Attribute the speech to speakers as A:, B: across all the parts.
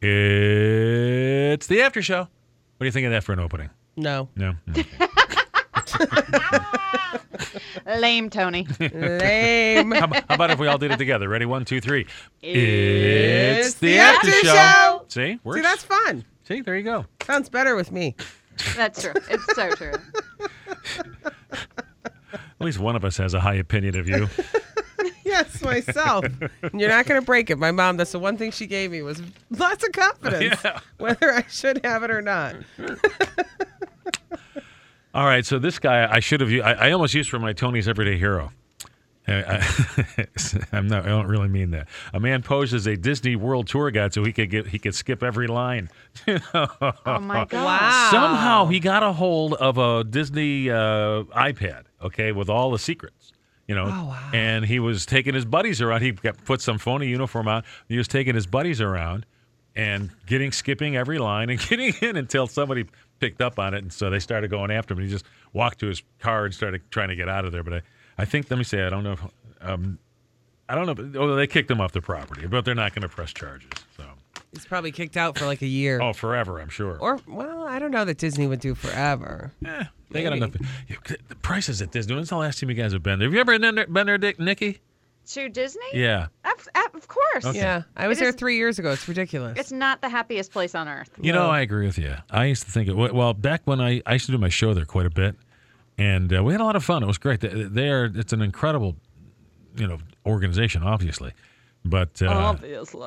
A: It's the after show. What do you think of that for an opening?
B: No.
A: No? Okay.
C: Lame, Tony.
B: Lame.
A: How about if we all did it together? Ready? 1, 2, 3.
B: It's the after show.
A: See? Works.
B: See, that's fun.
A: See? There you go.
B: Sounds better with me.
C: That's true. It's so true.
A: At least one of us has a high opinion of you.
B: Yes, myself. And you're not going to break it. My mom, that's the one thing she gave me was lots of confidence,
A: Yeah.
B: whether I should have it or not.
A: All right, so this guy I should have used. I almost used for my Tony's Everyday Hero. I don't really mean that. A man posed as a Disney World tour guide so he could skip every line.
C: Oh my God.
B: Wow.
A: Somehow he got a hold of a Disney iPad, okay, with all the secrets, you know.
B: Oh, wow.
A: And he was taking his buddies around. He put some phony uniform on. He was taking his buddies around and skipping every line and getting in until somebody picked up on it, and so they started going after him. And he just walked to his car and started trying to get out of there. But I think, let me say, I don't know if, they kicked him off the property, but they're not going to press charges. So.
B: He's probably kicked out for like a year.
A: Oh, forever, I'm sure.
B: Or, well, I don't know that Disney would do forever.
A: They got
B: Maybe.
A: enough. The prices at Disney. When's the last time you guys have been there? Have you ever been there, Nikki?
C: To Disney?
A: Yeah.
C: Of course.
A: Okay.
B: Yeah, I was
C: It
B: there
C: is-
B: 3 years ago. It's ridiculous.
C: It's not the happiest place on earth.
A: You know, I agree with you. I used to think, back when I used to do my show there quite a bit, and we had a lot of fun. It was great. It's an incredible, organization, obviously. But
C: Obviously.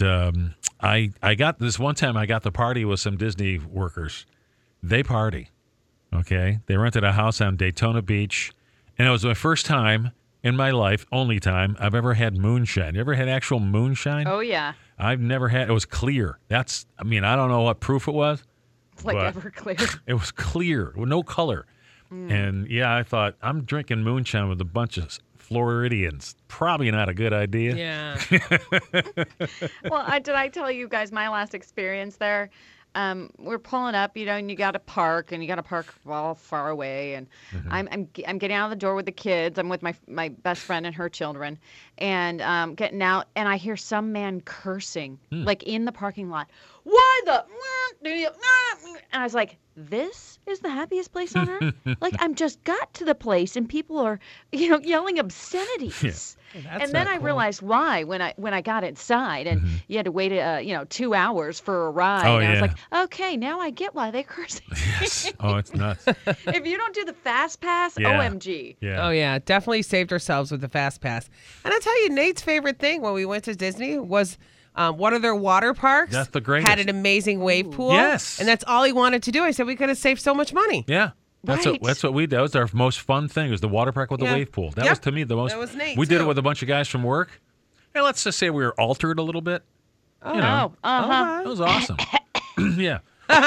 A: I got this one time. I got the party with some Disney workers. They party, okay? They rented a house on Daytona Beach, and it was my first time in my life, only time I've ever had moonshine. You ever had actual moonshine?
C: Oh, yeah.
A: I've never had. It was clear. I don't know what proof it was.
C: It's like
A: But-
C: Everclear.
A: It was clear with no color. And yeah, I thought, I'm drinking moonshine with a bunch of Floridians. Probably not a good idea.
B: Yeah.
C: Well, did I tell you guys my last experience there? We're pulling up, and you got to park, and you got to park all far away. And I'm getting out of the door with the kids. I'm with my best friend and her children, and getting out, and I hear some man cursing like in the parking lot. Why the? And I was like, this is the happiest place on earth. Like, I'm just got to the place, and people are, yelling obscenities.
B: That's
C: And then
B: not
C: I
B: cool.
C: realized why when I got inside, and you had to wait 2 hours for a ride.
A: Oh,
C: and I was
A: yeah.
C: like, okay, now I get why they're cursing.
A: Yes. Oh, it's nuts.
C: If you don't do the fast pass,
A: Yeah.
C: OMG.
A: Yeah.
B: Oh, yeah. Definitely saved ourselves with the Fast Pass. And I'll tell you, Nate's favorite thing when we went to Disney was one of their water parks.
A: That's the greatest.
B: Had an amazing wave pool.
A: Yes.
B: And that's all he wanted to do. I said, we could have saved so much money.
A: Yeah. That's
C: Right.
A: what we did. That was our most fun thing, was the water park with the
B: Yeah.
A: wave pool. That
B: Yep.
A: was, to me, the most.
B: That was Nate,
A: We did it
B: too.
A: with a bunch of guys from work. And let's just say we were altered a little bit.
B: Oh,
A: You know.
C: Oh, uh-huh.
A: That was awesome. Yeah.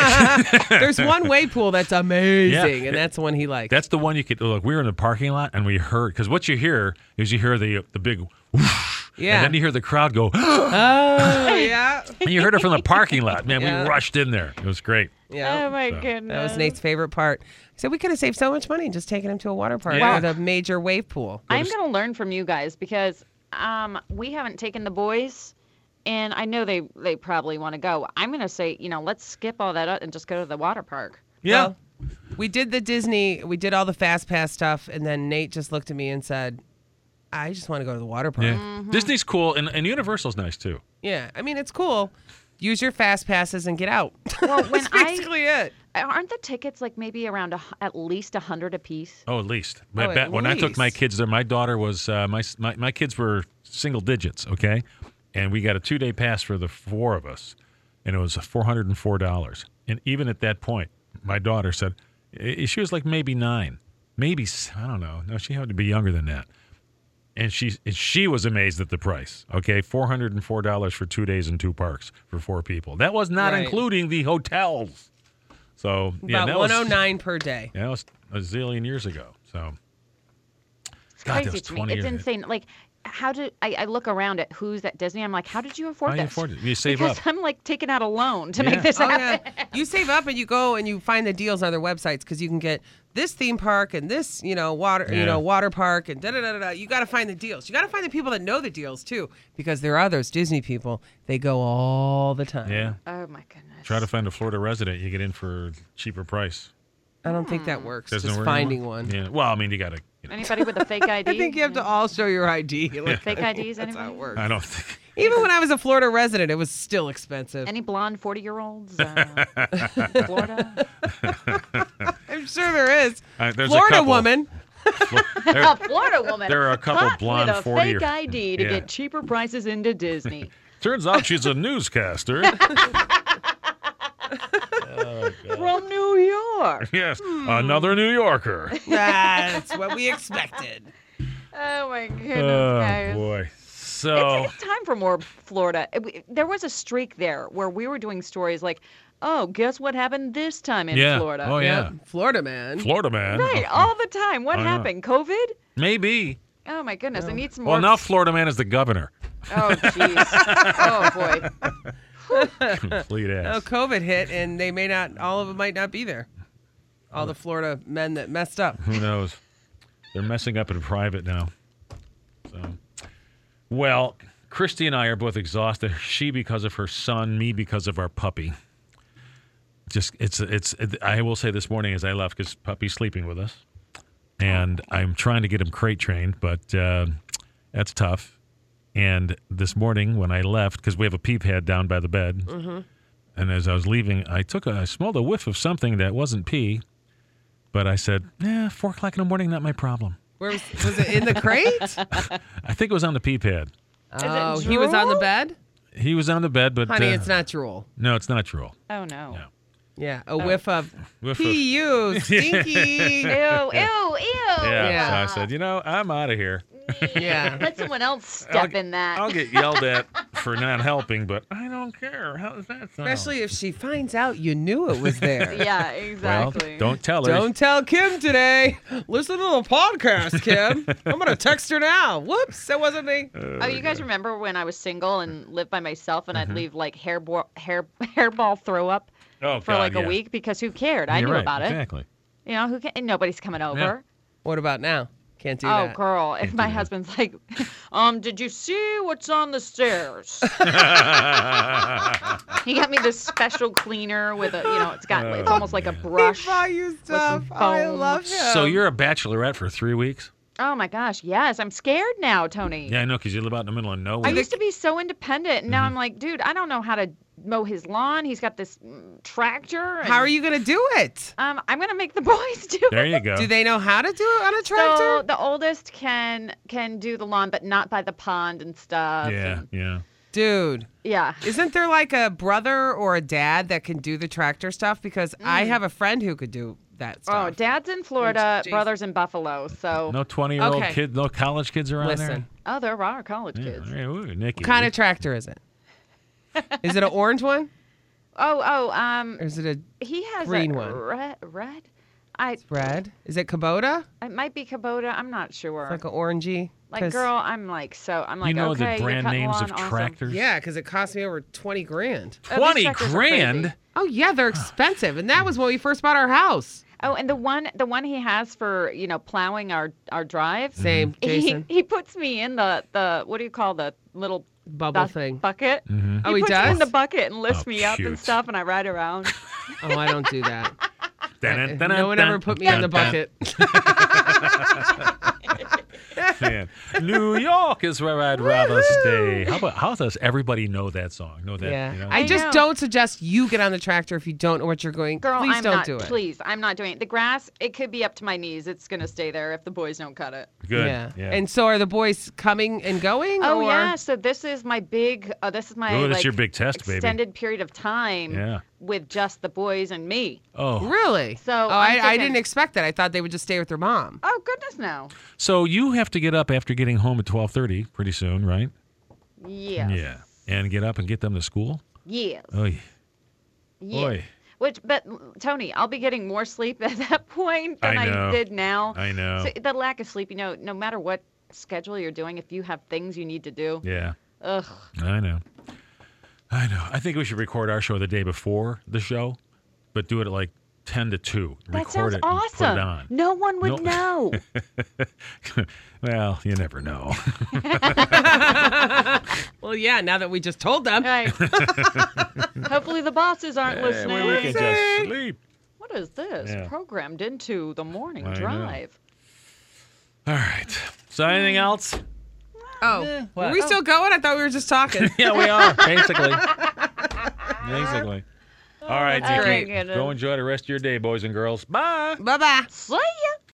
B: There's one wave pool that's amazing,
A: Yeah.
B: and that's the one he likes.
A: That's the one you could look. We were in the parking lot and we heard, because what you hear is the big whoosh,
B: Yeah.
A: and then you hear the crowd go,
B: Oh, yeah.
A: and you heard it from the parking lot. Man,
B: Yeah.
A: we rushed in there. It was great.
B: Yeah.
C: Oh, my
A: So.
C: goodness.
B: That was Nate's favorite part. I said, we could have saved so much money just taking him to a water park
A: Yeah.
B: with a major wave pool.
C: I'm going to learn from you guys because we haven't taken the boys, and I know they probably want to go. I'm going to say, let's skip all that up and just go to the water park.
A: Yeah.
B: Well, we did the Disney, we did all the Fast Pass stuff, and then Nate just looked at me and said, I just want to go to the water park.
A: Yeah. Disney's cool, and Universal's nice too.
B: Yeah, I mean, it's cool. Use your Fast Passes and get out.
C: Well, when
B: That's basically it.
C: aren't the tickets like maybe around at least 100 a piece?
A: Oh, at least.
B: Oh, at
A: When I took my
B: least.
A: kids there, my daughter was my kids were single digits, okay, and we got a 2-day pass for the 4 of us, and it was $404. And even at that point, my daughter said she was like maybe 9, maybe I don't know. No, she had to be younger than that. And she was amazed at the price. Okay, $404 for 2 days and 2 parks for 4 people. That was not
B: Right.
A: including the hotels. So yeah,
B: About
A: that was
B: 109 per day.
A: that was a zillion years ago. So
C: It's
A: God, that
C: crazy
A: was
C: to
A: 20
C: me. It's
A: years.
C: insane. Like, how did I look around at who's at Disney? I'm like, how did you afford
A: How do
C: this?
A: you afford it? You save
C: because
A: up.
C: I'm like taking out a loan to
A: Yeah.
C: make this
B: Oh,
C: happen.
B: yeah. You save up and you go and you find the deals on their websites because you can get this theme park and this, water park and da-da-da-da-da. You got to find the deals. You got to find the people that know the deals, too, because there are those Disney people. They go all the time.
A: Yeah.
C: Oh, my goodness.
A: Try to find a Florida resident. You get in for cheaper price.
B: I don't think that works.
A: Doesn't
B: Just
A: work
B: finding
A: anymore?
B: one.
A: Yeah. Well, I mean, you got to.
C: Anybody with a fake ID?
B: I think you have to all show your ID.
C: Fake IDs,
B: That's how
C: anybody?
B: it works.
A: I don't think.
B: Even when I was a Florida resident, it was still expensive.
C: Any blonde 40-year-olds? Florida?
B: I'm sure there is.
A: There's a
B: Florida
A: couple.
B: woman.
C: A Florida woman.
A: There are a couple
C: caught
A: blonde
C: with a
A: 40
C: fake ID to
A: Yeah.
C: get cheaper prices into Disney.
A: Turns out she's a newscaster.
C: From New York.
A: Yes, another New Yorker.
B: That's what we expected.
C: Oh, my goodness,
A: Oh,
C: guys.
A: boy. So,
C: It's time for more Florida. There was a streak there where we were doing stories like, oh, guess what happened this time in
A: yeah.
C: Florida?
A: Oh, yeah.
B: Florida man.
A: Florida man.
C: Right, all the time. What
A: I know.
C: happened? COVID?
A: Maybe.
C: Oh, my goodness. I need some more.
A: Well, now Florida man is the governor.
C: Oh, jeez. Oh, boy.
A: Complete
B: Oh,
A: ass.
B: COVID hit, and they may not. All of them might not be there. All the Florida men that messed up.
A: Who knows? They're messing up in private now. So, well, Christy and I are both exhausted. She because of her son, me because of our puppy. I will say this morning as I left, because puppy's sleeping with us, and I'm trying to get him crate trained, but that's tough. And this morning when I left, because we have a pee pad down by the bed, and as I was leaving, I smelled a whiff of something that wasn't pee, but I said, 4 o'clock in the morning, not my problem.
B: Where was it in the crate?
A: I think it was on the pee pad.
B: Oh, he was on the
C: drool?
B: bed?
A: He was on the bed, but
B: Honey, it's not drool.
A: No, it's not drool.
C: Oh, no.
A: No.
B: Yeah, a whiff of
A: Whiff of-
B: PU, stinky.
C: Ew, ew, ew.
A: Yeah. So I said, I'm out of here.
B: Yeah.
C: Let someone else step in that.
A: I'll get yelled at for not helping, but I don't care. How does that sound?
B: Especially if she finds out you knew it was there.
C: Yeah,
A: well,
C: exactly.
A: don't tell her.
B: Don't tell Kim today. Listen to the podcast, Kim. I'm going to text her now. Whoops, that wasn't me.
C: Oh, you guys remember when I was single and lived by myself and
A: Mm-hmm.
C: I'd leave like hairball throw up
A: Oh,
C: for
A: God,
C: like
A: yeah.
C: a week because who cared? I
A: You're
C: knew
A: right,
C: about it.
A: Exactly.
C: You know, who can, and nobody's coming over.
B: What about now? Can't do
C: Oh,
B: that.
C: girl. If
A: Can't
C: my
A: do that.
C: husband's like, did you see what's on the stairs? He got me this special cleaner with a, it's almost like a brush.
B: He buy you stuff.
C: some
B: I
C: foam.
B: love him.
A: So you're a bachelorette for 3 weeks?
C: Oh my gosh, yes. I'm scared now, Tony.
A: Yeah, I know, because you live out in the middle of nowhere.
C: I used to be so independent, and
A: Mm-hmm.
C: now I'm like, dude, I don't know how to mow his lawn. He's got this tractor. And,
B: How are you going to do it?
C: I'm gonna make the boys do
A: There
C: it.
A: you go.
B: Do they know how to do it on a
C: So
B: tractor?
C: the oldest can do the lawn, but not by the pond and stuff.
A: Yeah,
C: and-
A: yeah.
B: Dude,
C: yeah.
B: isn't there like a brother or a dad that can do the tractor stuff? Because I have a friend who could do that
C: Oh,
B: stuff.
C: Dad's in Florida,
B: Jason.
C: brother's in Buffalo. So
A: No 20-year-old
B: Okay.
A: kids, no college kids around
B: Listen,
C: oh, there are college
A: there?
C: kids.
A: Yeah, ooh, Nikki.
B: what kind of tractor is it? Is it an orange one?
C: Oh,
B: Or is it a
C: he has
B: green
C: a
B: one.
C: red.
B: red? Is it Kubota?
C: It might be Kubota. I'm not sure.
B: Like an orangey?
C: Like,
B: 'Cause-
C: girl, I'm like,
A: You know
C: okay,
A: the
C: you're
A: brand
C: cutting
A: names
C: lawn,
A: of
C: awesome.
A: tractors?
B: Yeah, because it cost me over 20 grand.
C: Oh, these
A: 20
C: tractors are
A: grand?
C: crazy.
B: Oh, yeah, they're expensive. And that was when we first bought our house.
C: Oh, and the one he has for plowing our drive.
B: Same, Jason.
C: He puts me in the what do you call the little
B: Bubble
C: dust
B: thing.
C: bucket?
A: Mm-hmm.
B: Oh, he
C: puts me
B: does?
C: in the bucket and lifts
A: Oh,
C: me up
A: cute.
C: and stuff, and I ride around.
B: Oh, I don't do that. No one ever put me in the bucket.
A: Man. New York is where I'd rather stay. How does everybody know that song? Know that?
B: Yeah.
A: You know?
B: I just
C: know.
B: don't suggest you get on the tractor if you don't know what you're going.
C: Girl,
B: Please
C: I'm
B: don't
C: not.
B: do it.
C: Please, I'm not doing it. The grass, it could be up to my knees. It's gonna stay there if the boys don't cut it.
A: Good.
B: Yeah.
A: Yeah.
B: And so are the boys coming and going?
C: Oh
B: or?
C: yeah. So this is my big. This is my
A: Ooh, that's
C: like,
A: your big test, baby.
C: extended period of time.
A: Yeah.
C: With just the boys and me.
A: Oh.
B: Really?
C: So
B: oh,
C: I'm
B: I
C: thinking-
B: didn't expect that. I thought they would just stay with their mom.
C: Oh goodness, no.
A: So you have to get up after getting home at 12:30 pretty soon, right?
C: Yes.
A: Yeah. And get up and get them to school?
C: Yes.
A: Oy.
C: Yes.
A: Oy.
C: But Tony, I'll be getting more sleep at that point than
A: I know.
C: I did now.
A: I know.
C: So the lack of sleep, no matter what schedule you're doing, if you have things you need to do,
A: Yeah.
C: ugh.
A: I know. I think we should record our show the day before the show, but do it at like 10 to 2.
C: That
A: Record
C: sounds
A: it and
C: awesome.
A: put it on.
C: No one would know.
A: Well, you never know.
B: Well, yeah, now that we just told them.
C: Right. Hopefully the bosses aren't listening.
A: We can just sleep.
C: What is this?
A: Yeah.
C: Programmed into the morning
A: I know.
C: drive.
A: All right. So anything else?
B: Oh,
A: what?
B: are we still going? I thought we were just talking.
A: Yeah, we are, basically. Basically. All right,
C: Oh,
A: Nikki.
C: goodness.
A: Go enjoy the rest of your day, boys and girls. Bye.
B: Bye-bye.
C: See ya.